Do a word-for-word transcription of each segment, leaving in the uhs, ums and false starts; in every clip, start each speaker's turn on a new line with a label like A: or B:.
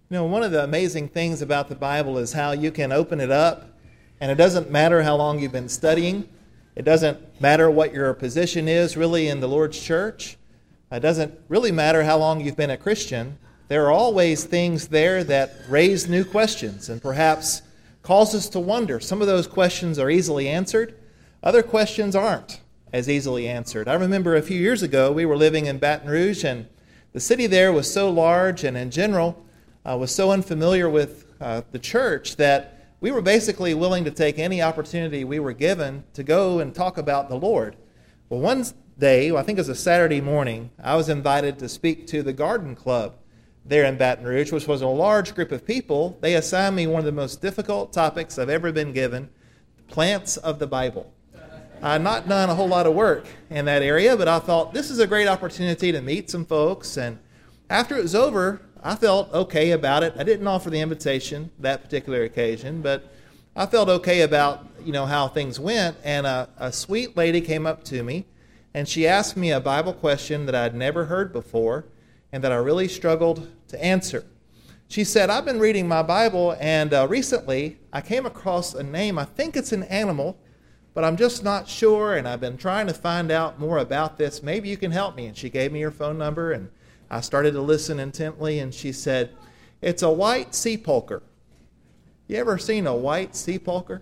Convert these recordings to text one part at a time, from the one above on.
A: You know, one of the amazing things about the Bible is how you can open it up, and it doesn't matter how long you've been studying. It doesn't matter what your position is really in the Lord's church. It doesn't really matter how long you've been a Christian. There are always things there that raise new questions and perhaps cause us to wonder. Some of those questions are easily answered. Other questions aren't as easily answered. I remember a few years ago we were living in Baton Rouge, and the city there was so large and in general uh, was so unfamiliar with uh, the church that we were basically willing to take any opportunity we were given to go and talk about the Lord. Well, one day, I think it was a Saturday morning, I was invited to speak to the Garden Club there in Baton Rouge, which was a large group of people. They assigned me one of the most difficult topics I've ever been given, plants of the Bible. I've not done a whole lot of work in that area, but I thought this is a great opportunity to meet some folks. And after it was over, I felt okay about it. I didn't offer the invitation that particular occasion, but I felt okay about, you know, how things went. And a, a sweet lady came up to me, and she asked me a Bible question that I'd never heard before and that I really struggled to answer. She said, I've been reading my Bible, and uh, recently I came across a name. I think it's an animal, but I'm just not sure, and I've been trying to find out more about this. Maybe you can help me. And she gave me her phone number, and I started to listen intently, and she said, it's a white sepulcher. You ever seen a white sepulcher?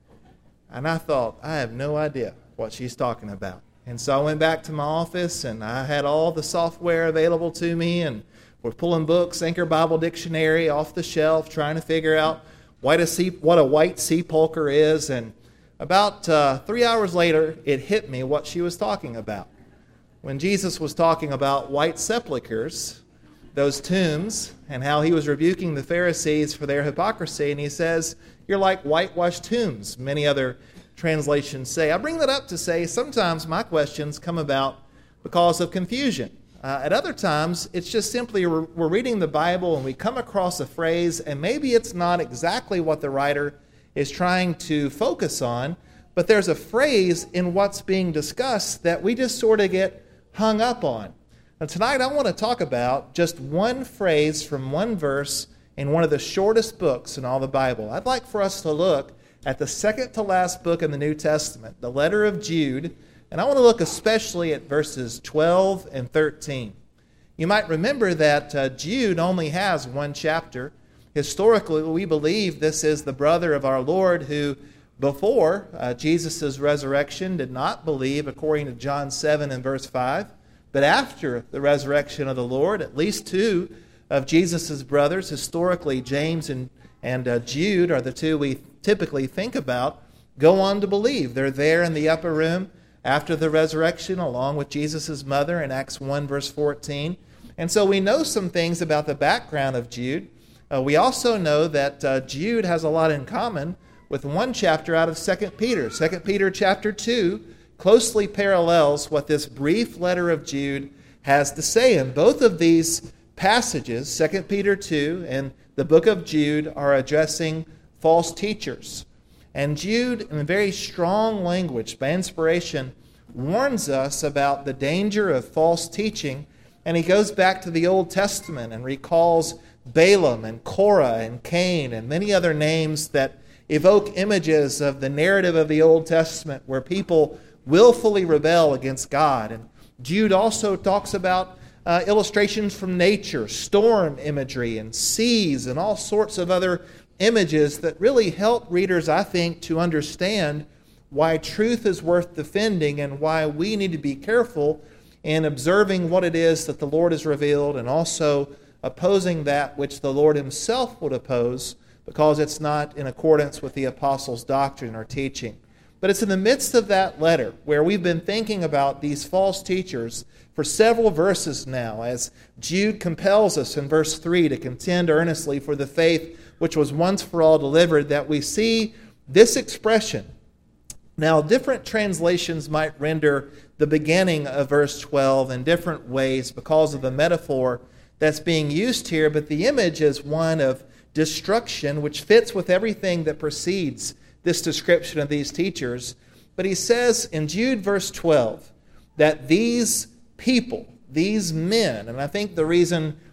A: And I thought, I have no idea what she's talking about. And so I went back to my office, and I had all the software available to me, and we're pulling books, Anchor Bible Dictionary off the shelf, trying to figure out what a, sep- what a white sepulcher is. And about uh, three hours later, it hit me what she was talking about. When Jesus was talking about white sepulchers, those tombs, and how he was rebuking the Pharisees for their hypocrisy, and he says, you're like whitewashed tombs, many other translations say. I bring that up to say sometimes my questions come about because of confusion. Uh, at other times, it's just simply we're, we're reading the Bible and we come across a phrase, and maybe it's not exactly what the writer is trying to focus on, but there's a phrase in what's being discussed that we just sort of get hung up on. And tonight I want to talk about just one phrase from one verse in one of the shortest books in all the Bible. I'd like for us to look at the second to last book in the New Testament, the letter of Jude, and I want to look especially at verses twelve and thirteen. You might remember that uh, Jude only has one chapter. Historically, we believe this is the brother of our Lord who, before uh, Jesus' resurrection, did not believe, according to John seven and verse five. But after the resurrection of the Lord, at least two of Jesus' brothers, historically James and, and uh, Jude are the two we typically think about, go on to believe. They're there in the upper room after the resurrection, along with Jesus' mother in Acts one, verse fourteen. And so we know some things about the background of Jude. Uh, we also know that uh, Jude has a lot in common with one chapter out of Second Peter. Second Peter chapter two closely parallels what this brief letter of Jude has to say. And both of these passages, Second Peter two and the book of Jude, are addressing false teachers. And Jude, in very strong language, by inspiration, warns us about the danger of false teaching. And he goes back to the Old Testament and recalls Balaam and Korah and Cain and many other names that evoke images of the narrative of the Old Testament where people willfully rebel against God. And Jude also talks about uh, illustrations from nature, storm imagery, and seas, and all sorts of other images that really help readers, I think, to understand why truth is worth defending and why we need to be careful in observing what it is that the Lord has revealed and also opposing that which the Lord himself would oppose because it's not in accordance with the apostles' doctrine or teaching. But it's in the midst of that letter where we've been thinking about these false teachers for several verses now, as Jude compels us in verse three to contend earnestly for the faith which was once for all delivered, that we see this expression. Now, different translations might render the beginning of verse twelve in different ways because of the metaphor that's being used here, but the image is one of destruction, which fits with everything that precedes this description of these teachers. But he says in Jude verse twelve that these people, these men, and I think the reason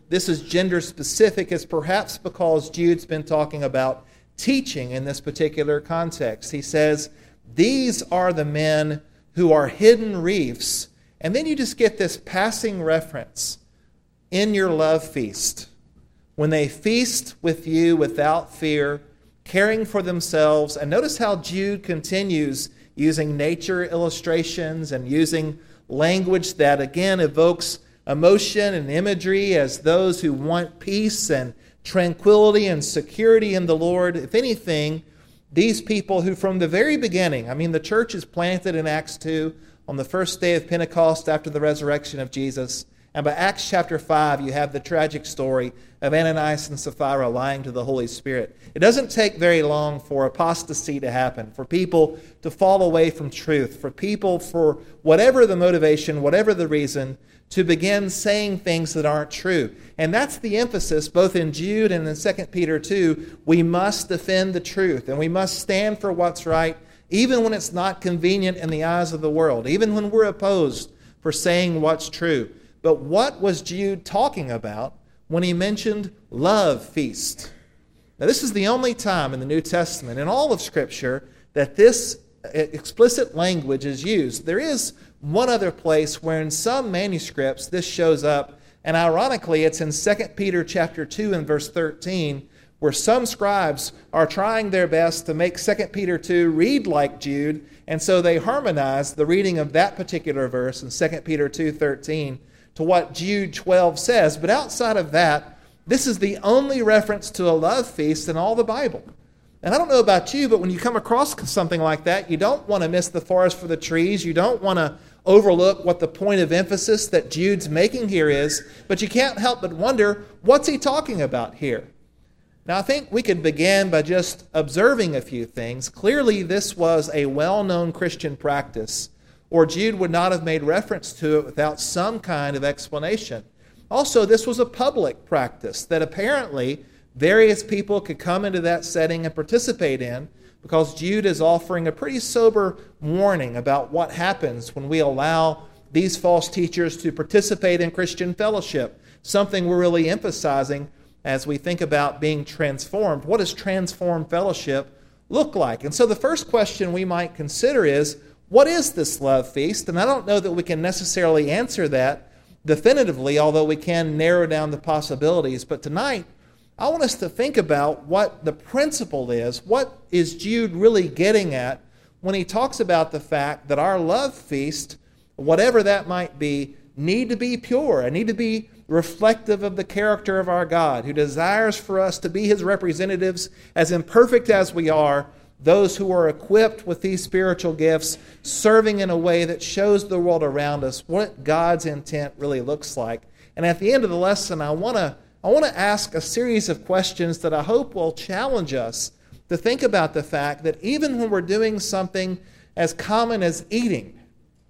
A: this is gender specific is perhaps because Jude's been talking about teaching in this particular context. He says, these are the men who are hidden reefs. And then you just get this passing reference, in your love feast, when they feast with you without fear, caring for themselves. And notice how Jude continues using nature illustrations and using language that again evokes emotion and imagery as those who want peace and tranquility and security in the Lord. If anything, these people who from the very beginning, I mean, the church is planted in Acts two on the first day of Pentecost after the resurrection of Jesus. And by Acts chapter five, you have the tragic story of Ananias and Sapphira lying to the Holy Spirit. It doesn't take very long for apostasy to happen, for people to fall away from truth, for people, for whatever the motivation, whatever the reason, to begin saying things that aren't true. And that's the emphasis both in Jude and in Second Peter two. We must defend the truth, and we must stand for what's right, even when it's not convenient in the eyes of the world, even when we're opposed for saying what's true. But what was Jude talking about when he mentioned love feast? Now, this is the only time in the New Testament, in all of Scripture, that this explicit language is used. There is one other place where in some manuscripts this shows up, and ironically it's in Second Peter chapter two and verse thirteen, where some scribes are trying their best to make Second Peter two read like Jude, and so they harmonize the reading of that particular verse in Second Peter two thirteen to what Jude twelve says. But outside of that, this is the only reference to a love feast in all the Bible. And I don't know about you, but when you come across something like that, you don't want to miss the forest for the trees. You don't want to overlook what the point of emphasis that Jude's making here is. But you can't help but wonder, what's he talking about here? Now, I think we could begin by just observing a few things. Clearly, this was a well-known Christian practice, or Jude would not have made reference to it without some kind of explanation. Also, this was a public practice that apparently various people could come into that setting and participate in, because Jude is offering a pretty sober warning about what happens when we allow these false teachers to participate in Christian fellowship, something we're really emphasizing as we think about being transformed. What does transformed fellowship look like? And so the first question we might consider is, what is this love feast? And I don't know that we can necessarily answer that definitively, although we can narrow down the possibilities. But tonight, I want us to think about what the principle is. What is Jude really getting at when he talks about the fact that our love feast, whatever that might be, need to be pure and need to be reflective of the character of our God, who desires for us to be his representatives, as imperfect as we are, those who are equipped with these spiritual gifts, serving in a way that shows the world around us what God's intent really looks like. And at the end of the lesson, I want to I want to ask a series of questions that I hope will challenge us to think about the fact that even when we're doing something as common as eating,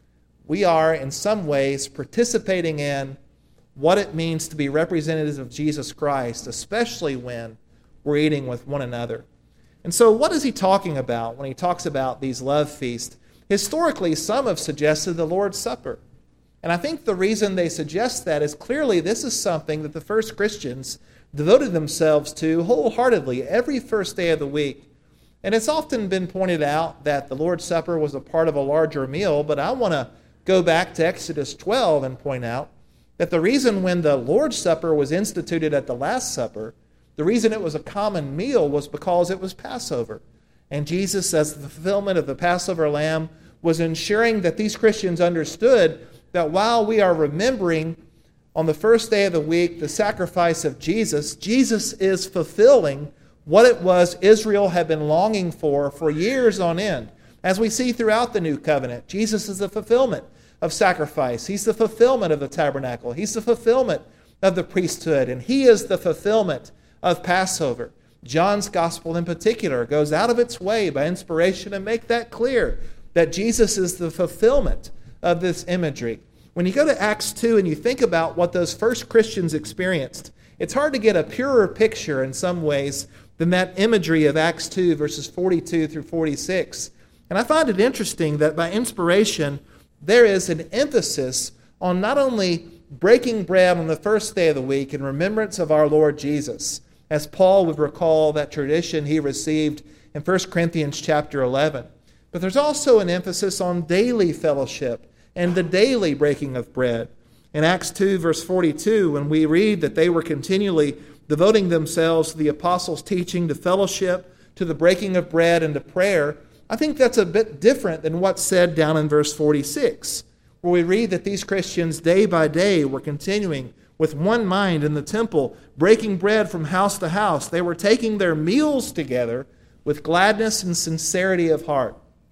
A: we are in some ways participating in what it means to be representatives of Jesus Christ, especially when we're eating with one another. And so what is he talking about when he talks about these love feasts? Historically, some have suggested the Lord's Supper. And I think the reason they suggest that is clearly this is something that the first Christians devoted themselves to wholeheartedly every first day of the week. And it's often been pointed out that the Lord's Supper was a part of a larger meal, but I want to go back to Exodus twelve and point out that the reason when the Lord's Supper was instituted at the Last Supper, the reason it was a common meal was because it was Passover. And Jesus, as the fulfillment of the Passover lamb, was ensuring that these Christians understood that while we are remembering on the first day of the week the sacrifice of Jesus, Jesus is fulfilling what it was Israel had been longing for for years on end. As we see throughout the New Covenant, Jesus is the fulfillment of sacrifice. He's the fulfillment of the tabernacle. He's the fulfillment of the priesthood, and he is the fulfillment of Passover. John's gospel in particular goes out of its way by inspiration to make that clear, that Jesus is the fulfillment of this imagery. When you go to Acts two and you think about what those first Christians experienced, it's hard to get a purer picture in some ways than that imagery of Acts two, verses forty-two through forty-six. And I find it interesting that by inspiration, there is an emphasis on not only breaking bread on the first day of the week in remembrance of our Lord Jesus, as Paul would recall that tradition he received in First Corinthians chapter eleven. But there's also an emphasis on daily fellowship and the daily breaking of bread. In Acts two, verse forty-two, when we read that they were continually devoting themselves to the apostles' teaching, to fellowship, to the breaking of bread, and to prayer, I think that's a bit different than what's said down in verse forty-six, where we read that these Christians day by day were continuing with one mind in the temple, breaking bread from house to house. They were taking their meals together with gladness and sincerity of heart.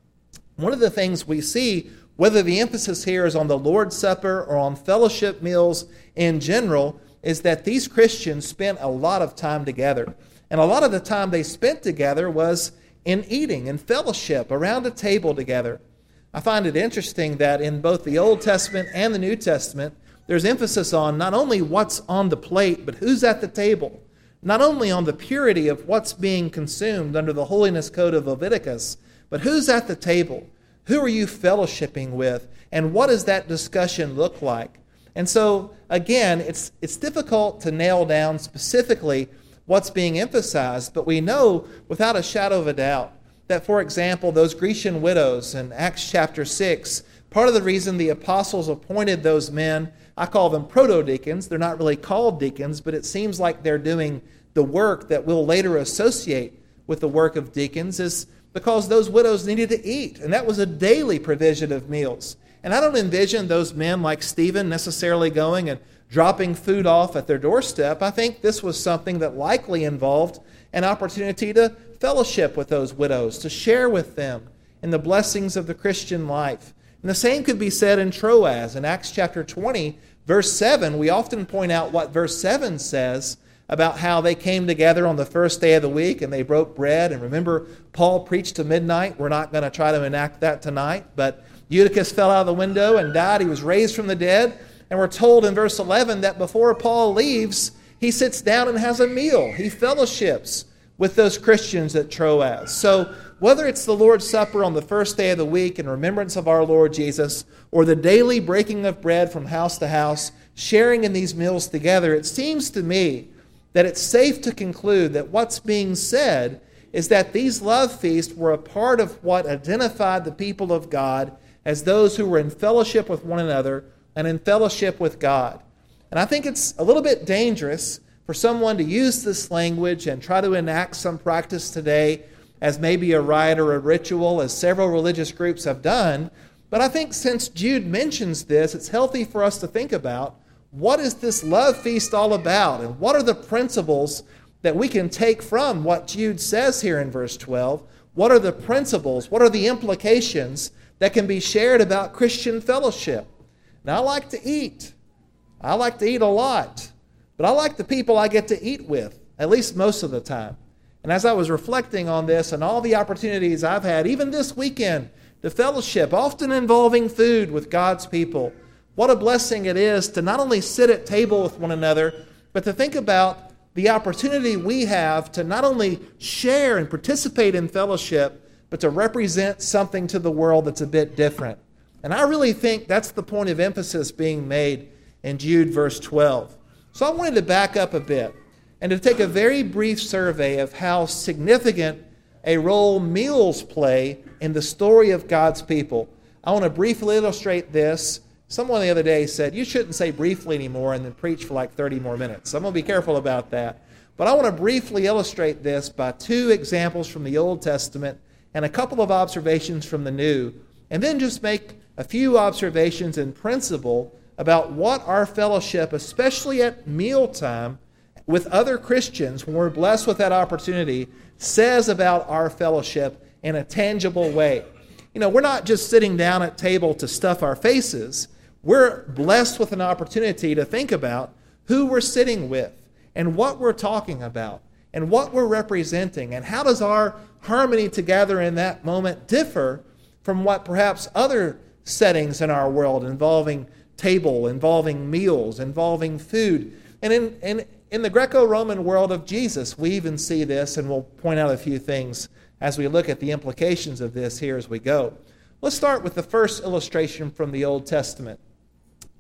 A: One of the things we see, whether the emphasis here is on the Lord's Supper or on fellowship meals in general, is that these Christians spent a lot of time together. And a lot of the time they spent together was in eating and fellowship around a table together. I find it interesting that in both the Old Testament and the New Testament, there's emphasis on not only what's on the plate, but who's at the table. Not only on the purity of what's being consumed under the holiness code of Leviticus, but who's at the table? Who are you fellowshipping with? And what does that discussion look like? And so, again, it's it's difficult to nail down specifically what's being emphasized, but we know without a shadow of a doubt that, for example, those Grecian widows in Acts chapter six, part of the reason the apostles appointed those men, I call them proto-deacons, they're not really called deacons, but it seems like they're doing the work that we'll later associate with the work of deacons, is because those widows needed to eat, and that was a daily provision of meals. And I don't envision those men like Stephen necessarily going and dropping food off at their doorstep. I think this was something that likely involved an opportunity to fellowship with those widows, to share with them in the blessings of the Christian life. And the same could be said in Troas. In Acts chapter twenty, verse seven, we often point out what verse seven says about how they came together on the first day of the week and they broke bread. And remember, Paul preached to midnight. We're not going to try to enact that tonight, but Eutychus fell out of the window and died. He was raised from the dead. And we're told in verse eleven that before Paul leaves, he sits down and has a meal. He fellowships with those Christians at Troas. So whether it's the Lord's Supper on the first day of the week in remembrance of our Lord Jesus, or the daily breaking of bread from house to house, sharing in these meals together, it seems to me that it's safe to conclude that what's being said is that these love feasts were a part of what identified the people of God as those who were in fellowship with one another and in fellowship with God. And I think it's a little bit dangerous for someone to use this language and try to enact some practice today as maybe a rite or a ritual, as several religious groups have done. But I think since Jude mentions this, it's healthy for us to think about, what is this love feast all about? And what are the principles that we can take from what Jude says here in verse twelve? What are the principles? What are the implications that can be shared about Christian fellowship? Now, I like to eat. I like to eat a lot. But I like the people I get to eat with, at least most of the time. And as I was reflecting on this and all the opportunities I've had, even this weekend, to fellowship, often involving food with God's people, what a blessing it is to not only sit at table with one another, but to think about the opportunity we have to not only share and participate in fellowship, but to represent something to the world that's a bit different. And I really think that's the point of emphasis being made in Jude verse twelve. So I wanted to back up a bit and to take a very brief survey of how significant a role meals play in the story of God's people. I want to briefly illustrate this. Someone the other day said, you shouldn't say briefly anymore and then preach for like thirty more minutes. So I'm going to be careful about that. But I want to briefly illustrate this by two examples from the Old Testament and a couple of observations from the New, and then just make a few observations in principle about what our fellowship, especially at mealtime with other Christians, when we're blessed with that opportunity, says about our fellowship in a tangible way. You know, we're not just sitting down at table to stuff our faces. We're blessed with an opportunity to think about who we're sitting with and what we're talking about and what we're representing, and how does our harmony together in that moment differ from what perhaps other settings in our world involving table, involving meals, involving food. And in, in, in the Greco-Roman world of Jesus, we even see this, and we'll point out a few things as we look at the implications of this here as we go. Let's start with the first illustration from the Old Testament.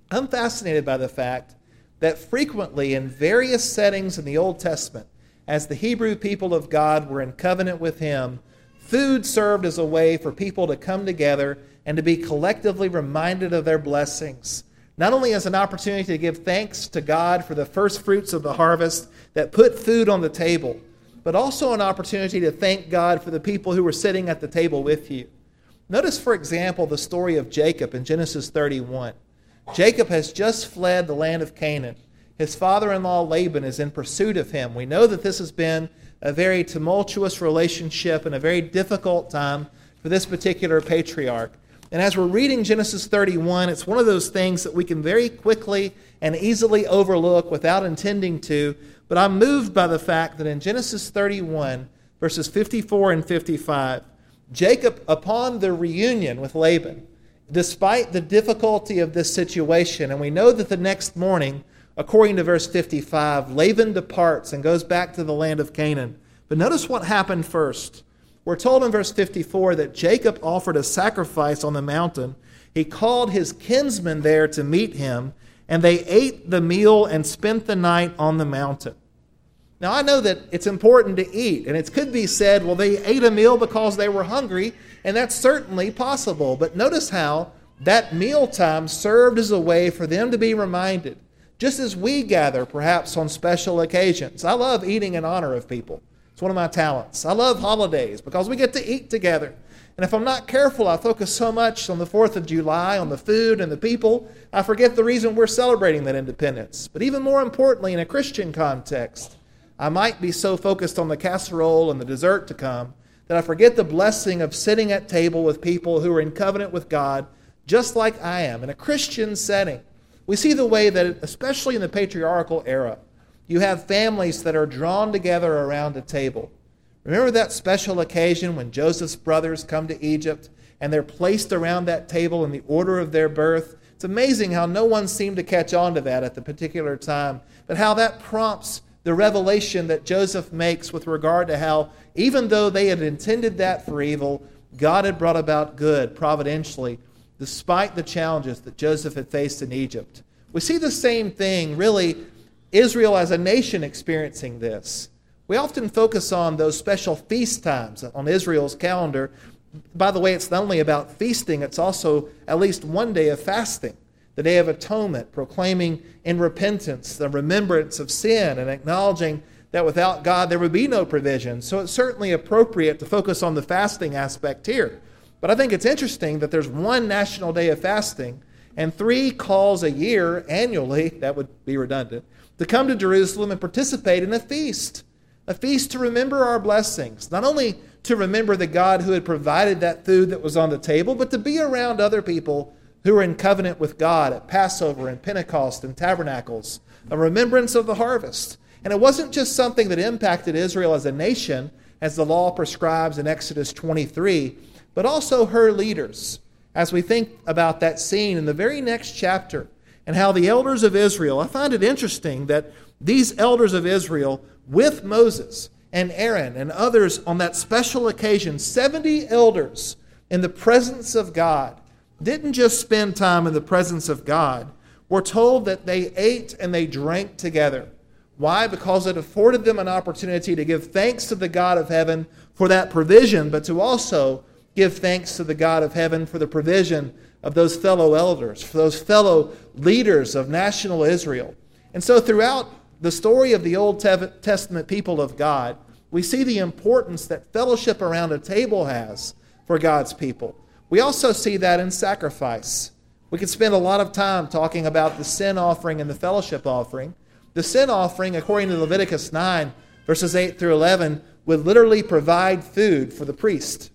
A: I'm fascinated by the fact that frequently in various settings in the Old Testament, as the Hebrew people of God were in covenant with Him, food served as a way for people to come together and to be collectively reminded of their blessings. Not only as an opportunity to give thanks to God for the first fruits of the harvest that put food on the table, but also an opportunity to thank God for the people who were sitting at the table with you. Notice, for example, the story of Jacob in Genesis thirty-one. Jacob has just fled the land of Canaan. His father-in-law Laban is in pursuit of him. We know that this has been a very tumultuous relationship and a very difficult time for this particular patriarch. And as we're reading Genesis thirty-one, it's one of those things that we can very quickly and easily overlook without intending to. But I'm moved by the fact that in Genesis thirty-one, verses fifty-four and fifty-five, Jacob, upon the reunion with Laban, despite the difficulty of this situation, and we know that the next morning, according to verse fifty-five, Laban departs and goes back to the land of Canaan. But notice what happened first. We're told in verse fifty-four that Jacob offered a sacrifice on the mountain. He called his kinsmen there to meet him, and they ate the meal and spent the night on the mountain. Now, I know that it's important to eat, and it could be said, well, they ate a meal because they were hungry, and that's certainly possible. But notice how that mealtime served as a way for them to be reminded, just as we gather perhaps on special occasions. I love eating in honor of people. It's one of my talents. I love holidays because we get to eat together. And if I'm not careful, I focus so much on the fourth of July, on the food and the people, I forget the reason we're celebrating that independence. But even more importantly, in a Christian context, I might be so focused on the casserole and the dessert to come that I forget the blessing of sitting at table with people who are in covenant with God, just like I am. In a Christian setting, we see the way that, especially in the patriarchal era, you have families that are drawn together around a table. Remember that special occasion when Joseph's brothers come to Egypt and they're placed around that table in the order of their birth? It's amazing how no one seemed to catch on to that at the particular time, but how that prompts the revelation that Joseph makes with regard to how, even though they had intended that for evil, God had brought about good providentially, despite the challenges that Joseph had faced in Egypt. We see the same thing, really, Israel as a nation experiencing this. We often focus on those special feast times on Israel's calendar. By the way, it's not only about feasting, it's also at least one day of fasting, the Day of Atonement, proclaiming in repentance the remembrance of sin and acknowledging that without God there would be no provision. So it's certainly appropriate to focus on the fasting aspect here. But I think it's interesting that there's one national day of fasting and three calls a year, annually, that would be redundant, to come to Jerusalem and participate in a feast. A feast to remember our blessings. Not only to remember the God who had provided that food that was on the table, but to be around other people who are in covenant with God at Passover and Pentecost and Tabernacles. A remembrance of the harvest. And it wasn't just something that impacted Israel as a nation, as the law prescribes in Exodus twenty-three, but also her leaders. As we think about that scene in the very next chapter, and how the elders of Israel, I find it interesting that these elders of Israel, with Moses and Aaron and others on that special occasion, seventy elders in the presence of God, didn't just spend time in the presence of God. We're told that they ate and they drank together. Why? Because it afforded them an opportunity to give thanks to the God of heaven for that provision, but to also give thanks to the God of heaven for the provision of those fellow elders, for those fellow leaders of national Israel. And so throughout the story of the Old Testament people of God, we see the importance that fellowship around a table has for God's people. We also see that in sacrifice. We could spend a lot of time talking about the sin offering and the fellowship offering. The sin offering, according to Leviticus nine, verses eight through eleven, would literally provide food for the priest.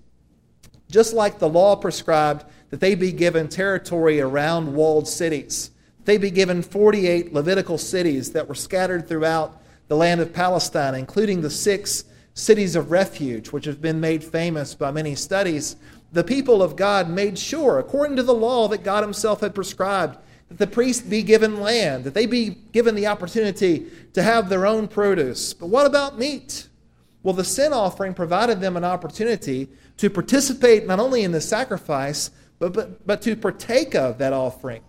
A: Just like the law prescribed that they be given territory around walled cities. They be given forty-eight Levitical cities that were scattered throughout the land of Palestine, including the six cities of refuge, which have been made famous by many studies. The people of God made sure, according to the law that God himself had prescribed, that the priests be given land, that they be given the opportunity to have their own produce. But what about meat? Well, the sin offering provided them an opportunity to participate not only in the sacrifice, but, but, but to partake of that offering.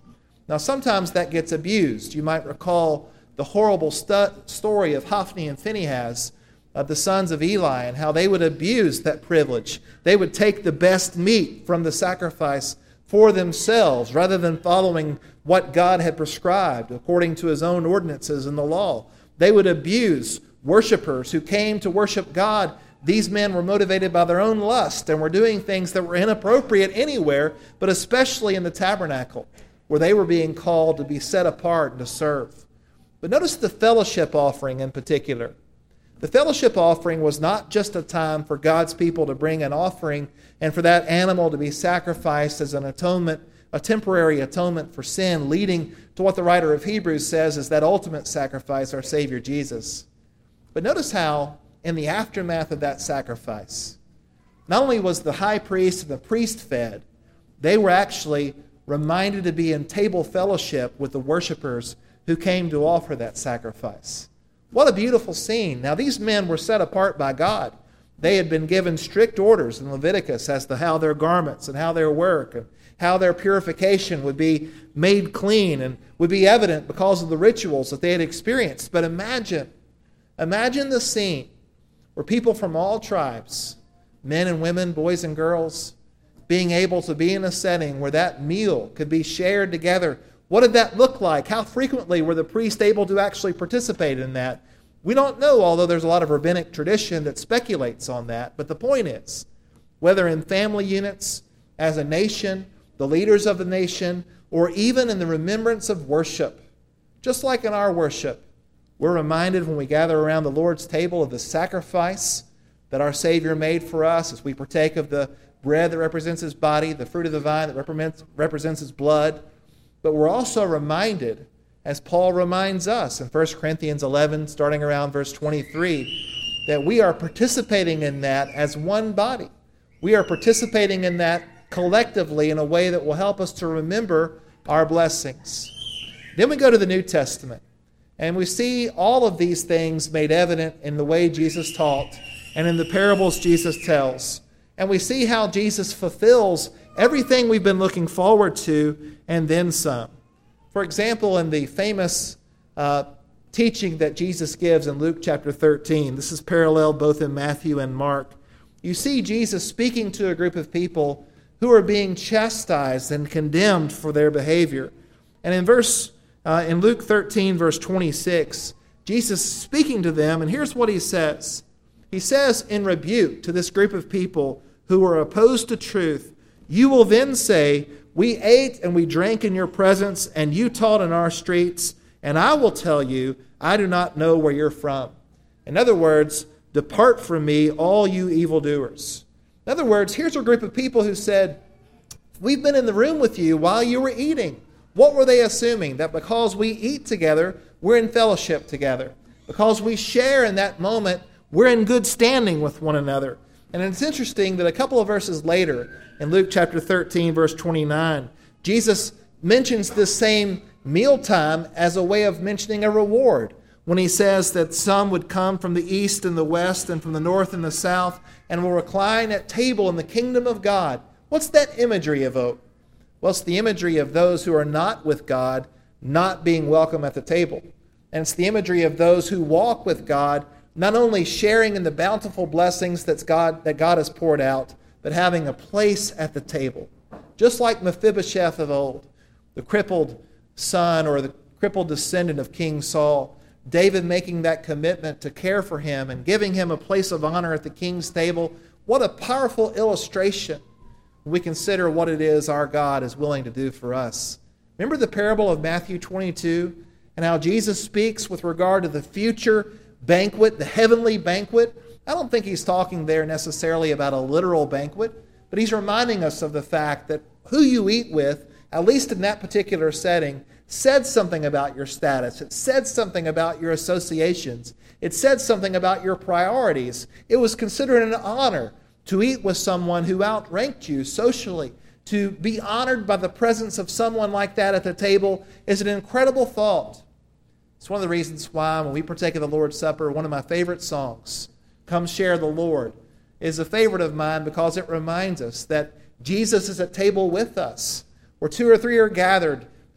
A: Now, sometimes that gets abused. You might recall the horrible stu- story of Hophni and Phinehas, of the sons of Eli, and how they would abuse that privilege. They would take the best meat from the sacrifice for themselves rather than following what God had prescribed according to his own ordinances in the law. They would abuse worshipers who came to worship God. These men were motivated by their own lust and were doing things that were inappropriate anywhere, but especially in the tabernacle, where they were being called to be set apart and to serve. But notice the fellowship offering in particular. The fellowship offering was not just a time for God's people to bring an offering and for that animal to be sacrificed as an atonement, a temporary atonement for sin, leading to what the writer of Hebrews says is that ultimate sacrifice, our Savior Jesus. But notice how, in the aftermath of that sacrifice, not only was the high priest and the priest fed, they were actually reminded to be in table fellowship with the worshipers who came to offer that sacrifice. What a beautiful scene. Now, these men were set apart by God. They had been given strict orders in Leviticus as to how their garments and how their work and how their purification would be made clean and would be evident because of the rituals that they had experienced. But imagine, imagine the scene where people from all tribes, men and women, boys and girls, being able to be in a setting where that meal could be shared together. What did that look like? How frequently were the priests able to actually participate in that? We don't know, although there's a lot of rabbinic tradition that speculates on that. But the point is, whether in family units, as a nation, the leaders of the nation, or even in the remembrance of worship, just like in our worship, we're reminded when we gather around the Lord's table of the sacrifice that our Savior made for us as we partake of the bread that represents his body, the fruit of the vine that represents, represents his blood. But we're also reminded, as Paul reminds us in First Corinthians eleven, starting around verse twenty-three, that we are participating in that as one body. We are participating in that collectively in a way that will help us to remember our blessings. Then we go to the New Testament, and we see all of these things made evident in the way Jesus taught and in the parables Jesus tells. And we see how Jesus fulfills everything we've been looking forward to and then some. For example, in the famous uh, teaching that Jesus gives in Luke chapter thirteen, this is paralleled both in Matthew and Mark, you see Jesus speaking to a group of people who are being chastised and condemned for their behavior. And in verse uh, in Luke thirteen, verse twenty-six, Jesus is speaking to them, and here's what he says. He says in rebuke to this group of people who are opposed to truth, "You will then say, 'We ate and we drank in your presence, and you taught in our streets.' And I will tell you, I do not know where you're from." In other words, "Depart from me, all you evildoers." In other words, here's a group of people who said, "We've been in the room with you while you were eating." What were they assuming? That because we eat together, we're in fellowship together. Because we share in that moment, we're in good standing with one another. And it's interesting that a couple of verses later, in Luke chapter thirteen, verse twenty-nine, Jesus mentions this same mealtime as a way of mentioning a reward, when he says that some would come from the east and the west and from the north and the south and will recline at table in the kingdom of God. What's that imagery evoke? Well, it's the imagery of those who are not with God not being welcome at the table. And it's the imagery of those who walk with God not only sharing in the bountiful blessings that's God, that God has poured out, but having a place at the table. Just like Mephibosheth of old, the crippled son or the crippled descendant of King Saul, David making that commitment to care for him and giving him a place of honor at the king's table. What a powerful illustration when we consider what it is our God is willing to do for us. Remember the parable of Matthew twenty-two and how Jesus speaks with regard to the future banquet, the heavenly banquet? I don't think he's talking there necessarily about a literal banquet, but he's reminding us of the fact that who you eat with, at least in that particular setting, said something about your status. It said something about your associations. It said something about your priorities. It was considered an honor to eat with someone who outranked you socially. To be honored by the presence of someone like that at the table is an incredible thought. It's one of the reasons why when we partake of the Lord's Supper, one of my favorite songs, "Come Share the Lord," is a favorite of mine because it reminds us that Jesus is at table with us. Where two or three are gathered,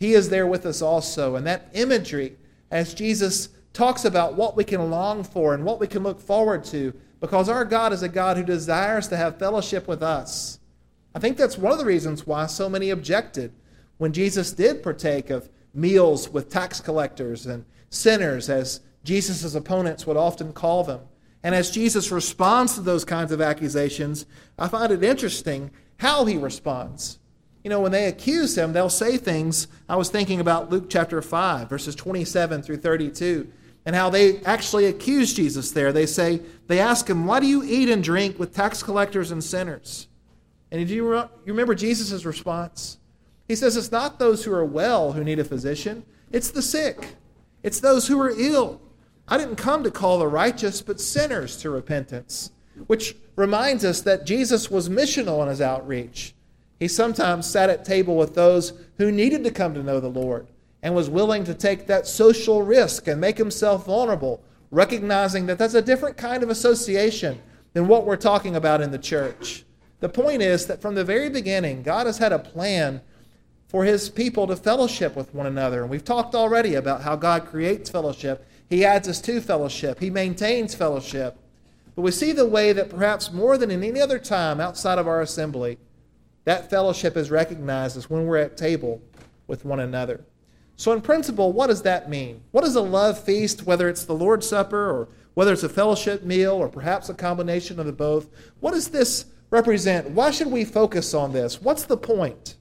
A: He is there with us also. And that imagery, as Jesus talks about what we can long for and what we can look forward to, because our God is a God who desires to have fellowship with us. I think that's one of the reasons why so many objected when Jesus did partake of meals with tax collectors and sinners, as Jesus' opponents would often call them. And as Jesus responds to those kinds of accusations, I find it interesting how he responds. You know, when they accuse him, they'll say things. I was thinking about Luke chapter five, verses twenty-seven through thirty-two, and how they actually accuse Jesus there. They say, they ask him, why do you eat and drink with tax collectors and sinners? And do you remember Jesus' response? He says, it's not those who are well who need a physician. It's the sick. It's those who are ill. I didn't come to call the righteous, but sinners to repentance. Which reminds us that Jesus was missional in his outreach. He sometimes sat at table with those who needed to come to know the Lord and was willing to take that social risk and make himself vulnerable, recognizing that that's a different kind of association than what we're talking about in the church. The point is that from the very beginning, God has had a plan for his people to fellowship with one another. And we've talked already about how God creates fellowship. He adds us to fellowship. He maintains fellowship. But we see the way that perhaps more than in any other time outside of our assembly, that fellowship is recognized as when we're at table with one another. So in principle, what does that mean? What is a love feast, whether it's the Lord's Supper or whether it's a fellowship meal or perhaps a combination of the both? What does this represent? Why should we focus on this? What's the point?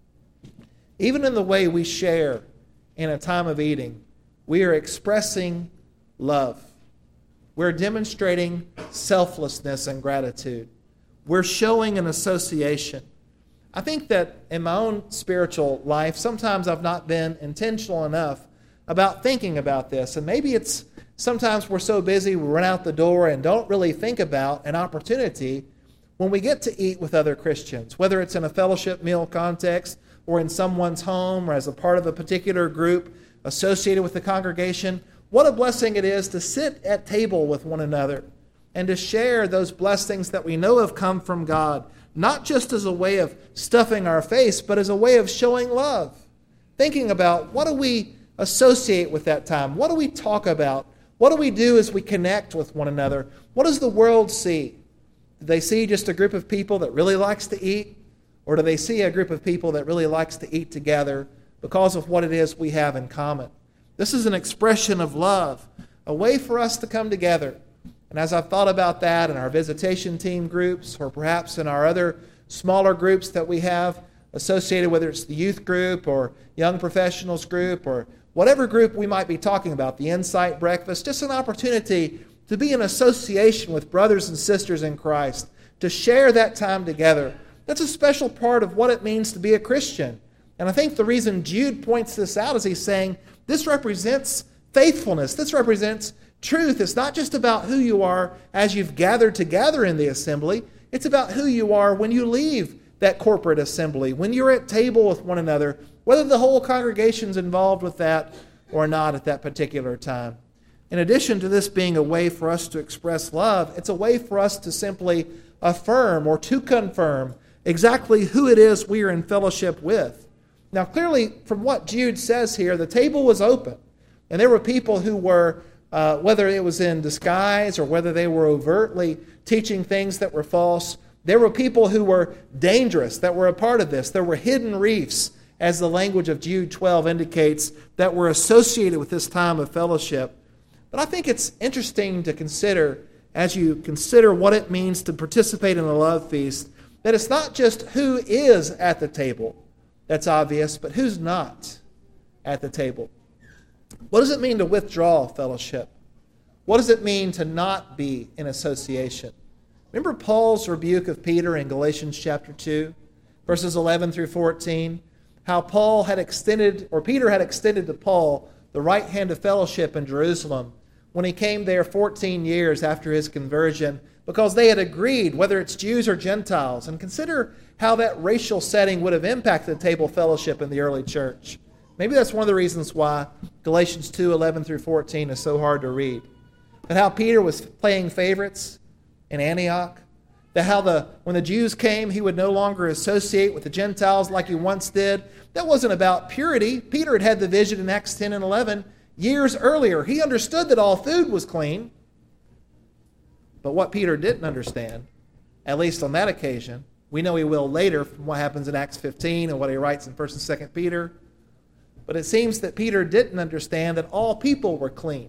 A: Even in the way we share in a time of eating, we are expressing love. We're demonstrating selflessness and gratitude. We're showing an association. I think that in my own spiritual life, sometimes I've not been intentional enough about thinking about this. And maybe it's sometimes we're so busy, we run out the door and don't really think about an opportunity when we get to eat with other Christians, whether it's in a fellowship meal context or in someone's home or as a part of a particular group associated with the congregation. What a blessing it is to sit at table with one another and to share those blessings that we know have come from God, not just as a way of stuffing our face, but as a way of showing love. Thinking about what do we associate with that time? What do we talk about? What do we do as we connect with one another? What does the world see? Do they see just a group of people that really likes to eat? Or do they see a group of people that really likes to eat together because of what it is we have in common? This is an expression of love, a way for us to come together. And as I've thought about that in our visitation team groups, or perhaps in our other smaller groups that we have associated, whether it's the youth group or young professionals group or whatever group we might be talking about, the Insight Breakfast, just an opportunity to be in association with brothers and sisters in Christ, to share that time together. That's a special part of what it means to be a Christian. And I think the reason Jude points this out is he's saying this represents faithfulness. This represents truth. It's not just about who you are as you've gathered together in the assembly. It's about who you are when you leave that corporate assembly, when you're at table with one another, whether the whole congregation's involved with that or not at that particular time. In addition to this being a way for us to express love, it's a way for us to simply affirm or to confirm exactly who it is we are in fellowship with. Now, clearly, from what Jude says here, the table was open. And there were people who were, uh, whether it was in disguise or whether they were overtly teaching things that were false, there were people who were dangerous that were a part of this. There were hidden reefs, as the language of Jude twelve indicates, that were associated with this time of fellowship. But I think it's interesting to consider, as you consider what it means to participate in a love feast, that it's not just who is at the table that's obvious, but who's not at the table. What does it mean to withdraw fellowship? What does it mean to not be in association? Remember Paul's rebuke of Peter in Galatians chapter two, verses eleven through fourteen, how Paul had extended, or Peter had extended to Paul the right hand of fellowship in Jerusalem when he came there fourteen years after his conversion, because they had agreed, whether it's Jews or Gentiles. And consider how that racial setting would have impacted table fellowship in the early church. Maybe that's one of the reasons why Galatians two, eleven through fourteen is so hard to read. But how Peter was playing favorites in Antioch, That how the when the Jews came, he would no longer associate with the Gentiles like he once did. That wasn't about purity. Peter had had the vision in Acts ten and eleven years earlier. He understood that all food was clean. But what Peter didn't understand, at least on that occasion, we know he will later from what happens in Acts fifteen and what he writes in First and Second Peter. But it seems that Peter didn't understand that all people were clean,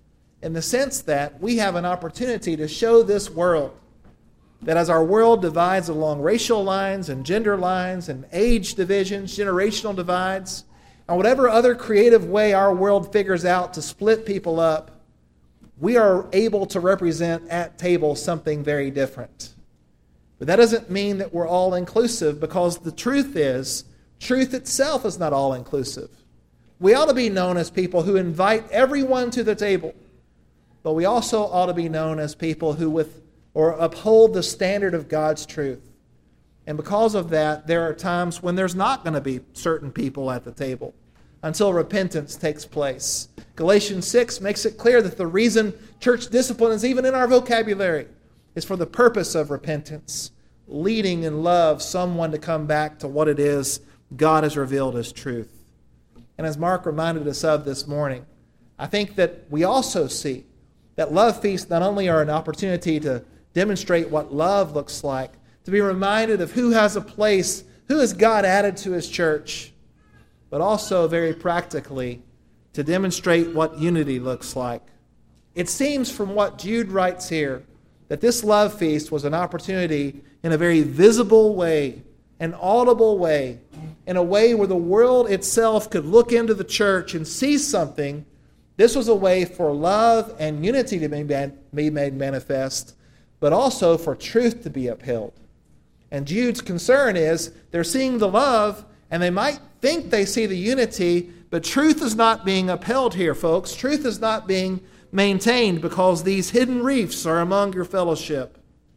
A: in the sense that we have an opportunity to show this world that as our world divides along racial lines and gender lines and age divisions, generational divides, and whatever other creative way our world figures out to split people up, we are able to represent at table something very different. But that doesn't mean that we're all inclusive, because the truth is, truth itself is not all inclusive. We ought to be known as people who invite everyone to the table, but we also ought to be known as people who with or uphold the standard of God's truth. And because of that, there are times when there's not going to be certain people at the table until repentance takes place. Galatians six makes it clear that the reason church discipline is even in our vocabulary is for the purpose of repentance, leading in love someone to come back to what it is God has revealed as truth. And as Mark reminded us of this morning, I think that we also see that love feasts not only are an opportunity to demonstrate what love looks like, to be reminded of who has a place, who has God added to his church, but also very practically to demonstrate what unity looks like. It seems from what Jude writes here that this love feast was an opportunity in a very visible way, an audible way, in a way where the world itself could look into the church and see something. This was a way for love and unity to be made manifest, but also for truth to be upheld. And Jude's concern is they're seeing the love, and they might think they see the unity, but truth is not being upheld here, folks. Truth is not being maintained because these hidden reefs are among your fellowship.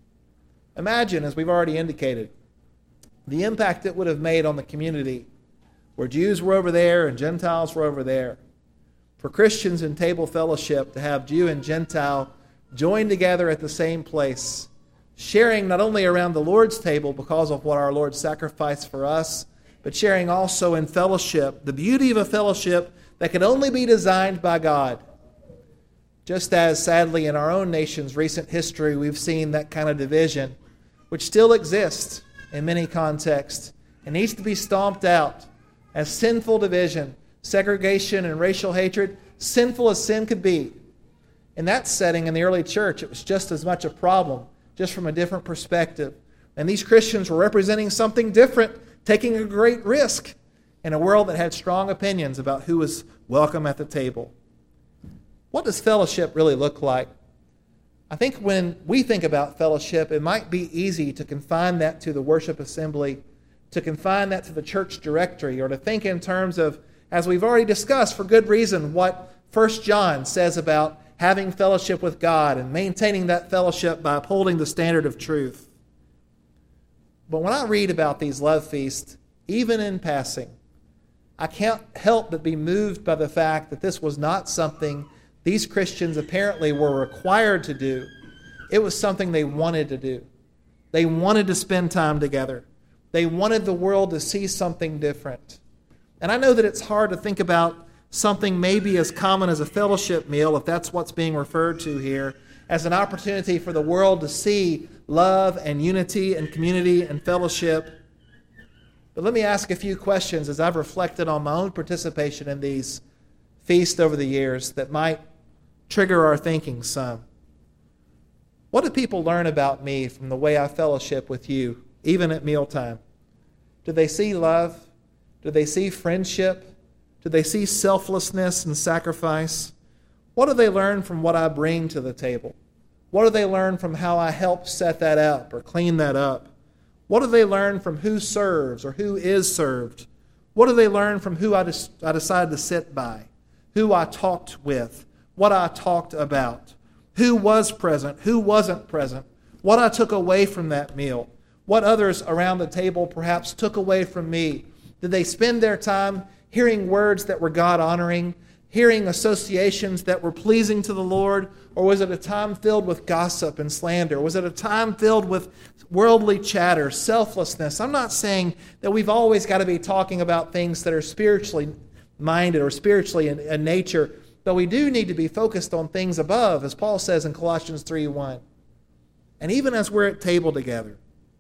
A: Imagine, as we've already indicated, the impact it would have made on the community where Jews were over there and Gentiles were over there. For Christians in table fellowship to have Jew and Gentile joined together at the same place, sharing not only around the Lord's table because of what our Lord sacrificed for us, but sharing also in fellowship, the beauty of a fellowship that can only be designed by God. Just as, sadly, in our own nation's recent history, we've seen that kind of division, which still exists in many contexts, and needs to be stomped out as sinful division, segregation, and racial hatred, sinful as sin could be. In that setting, in the early church, it was just as much a problem, just from a different perspective. And these Christians were representing something different, taking a great risk in a world that had strong opinions about who was welcome at the table. What does fellowship really look like? I think when we think about fellowship, it might be easy to confine that to the worship assembly, to confine that to the church directory, or to think in terms of, as we've already discussed for good reason, what First John says about having fellowship with God and maintaining that fellowship by upholding the standard of truth. But when I read about these love feasts, even in passing, I can't help but be moved by the fact that this was not something these Christians apparently were required to do. It was something they wanted to do. They wanted to spend time together. They wanted the world to see something different. And I know that it's hard to think about something maybe as common as a fellowship meal, if that's what's being referred to here, as an opportunity for the world to see love and unity and community and fellowship. But let me ask a few questions as I've reflected on my own participation in these feasts over the years that might trigger our thinking some. What do people learn about me from the way I fellowship with you, even at mealtime? Do they see love? Do they see friendship? Do they see selflessness and sacrifice? What do they learn from what I bring to the table? What do they learn from how I help set that up or clean that up? What do they learn from who serves or who is served? What do they learn from who I, des- I decided to sit by, who I talked with, what I talked about, who was present, who wasn't present, what I took away from that meal, what others around the table perhaps took away from me? Did they spend their time hearing words that were God-honoring, hearing associations that were pleasing to the Lord? Or was it a time filled with gossip and slander? Was it a time filled with worldly chatter, selflessness? I'm not saying that we've always got to be talking about things that are spiritually minded or spiritually in, in nature, but we do need to be focused on things above, as Paul says in Colossians three one. And even as we're at table together,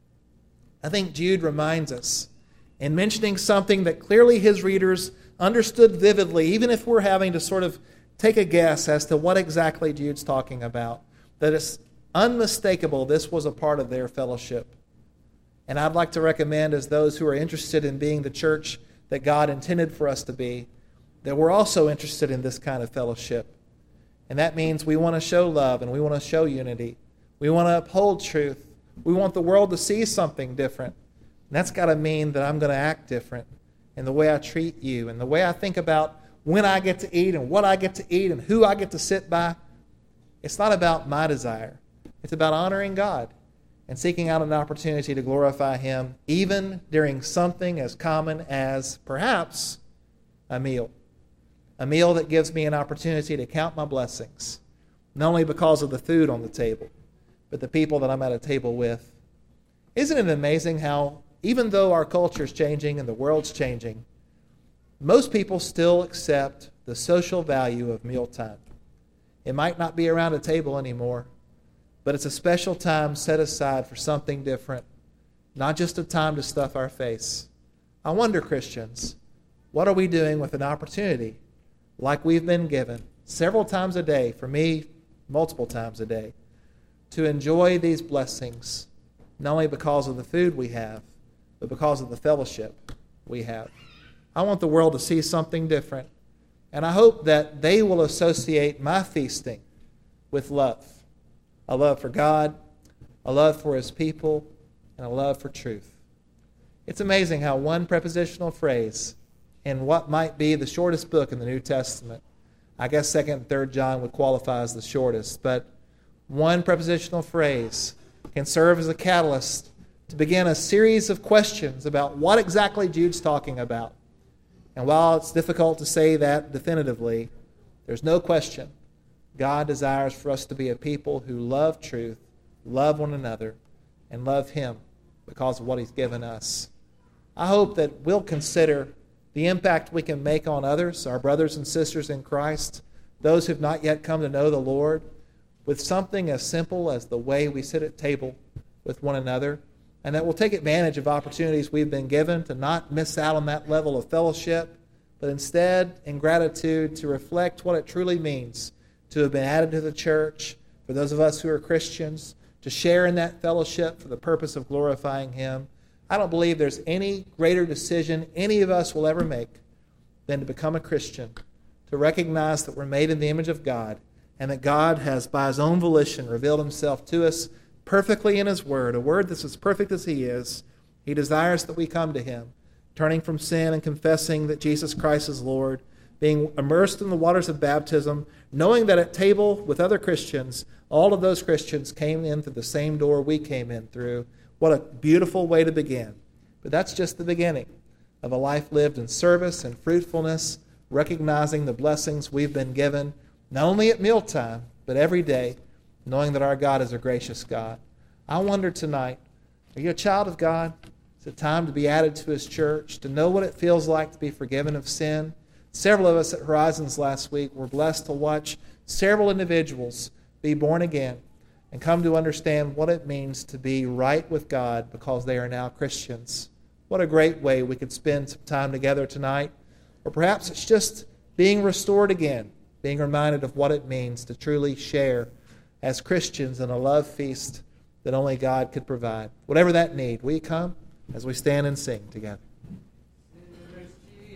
A: I think Jude reminds us in mentioning something that clearly his readers understood vividly, even if we're having to sort of take a guess as to what exactly Jude's talking about, that it's unmistakable this was a part of their fellowship. And I'd like to recommend, as those who are interested in being the church that God intended for us to be, that we're also interested in this kind of fellowship. And that means we want to show love and we want to show unity. We want to uphold truth. We want the world to see something different. And that's got to mean that I'm going to act different in the way I treat you and the way I think about when I get to eat and what I get to eat and who I get to sit by. It's not about my desire. It's about honoring God and seeking out an opportunity to glorify Him, even during something as common as, perhaps, a meal. A meal that gives me an opportunity to count my blessings, not only because of the food on the table, but the people that I'm at a table with. Isn't it amazing how, even though our culture is changing and the world's changing, most people still accept the social value of mealtime? It might not be around a table anymore, but it's a special time set aside for something different, not just a time to stuff our face. I wonder, Christians, what are we doing with an opportunity like we've been given several times a day, for me, multiple times a day, to enjoy these blessings, not only because of the food we have, but because of the fellowship we have? I want the world to see something different, and I hope that they will associate my feasting with love. A love for God, a love for His people, and a love for truth. It's amazing how one prepositional phrase in what might be the shortest book in the New Testament, I guess second and third John would qualify as the shortest, but one prepositional phrase can serve as a catalyst to begin a series of questions about what exactly Jude's talking about. And while it's difficult to say that definitively, there's no question God desires for us to be a people who love truth, love one another, and love Him because of what He's given us. I hope that we'll consider the impact we can make on others, our brothers and sisters in Christ, those who've not yet come to know the Lord, with something as simple as the way we sit at table with one another, and that we'll take advantage of opportunities we've been given to not miss out on that level of fellowship, but instead, in gratitude, to reflect what it truly means to have been added to the church, for those of us who are Christians, to share in that fellowship for the purpose of glorifying Him. I don't believe there's any greater decision any of us will ever make than to become a Christian, to recognize that we're made in the image of God, and that God has, by His own volition, revealed Himself to us perfectly in His Word, a Word that's as perfect as He is. He desires that we come to Him, turning from sin and confessing that Jesus Christ is Lord, being immersed in the waters of baptism, knowing that at table with other Christians, all of those Christians came in through the same door we came in through. What a beautiful way to begin. But that's just the beginning of a life lived in service and fruitfulness, recognizing the blessings we've been given, not only at mealtime, but every day, knowing that our God is a gracious God. I wonder tonight, are you a child of God? Is it time to be added to His church, to know what it feels like to be forgiven of sin? Several of us at Horizons last week were blessed to watch several individuals be born again and come to understand what it means to be right with God because they are now Christians. What a great way we could spend some time together tonight. Or perhaps it's just being restored again, being reminded of what it means to truly share as Christians in a love feast that only God could provide. Whatever that need, will you come as we stand and sing together?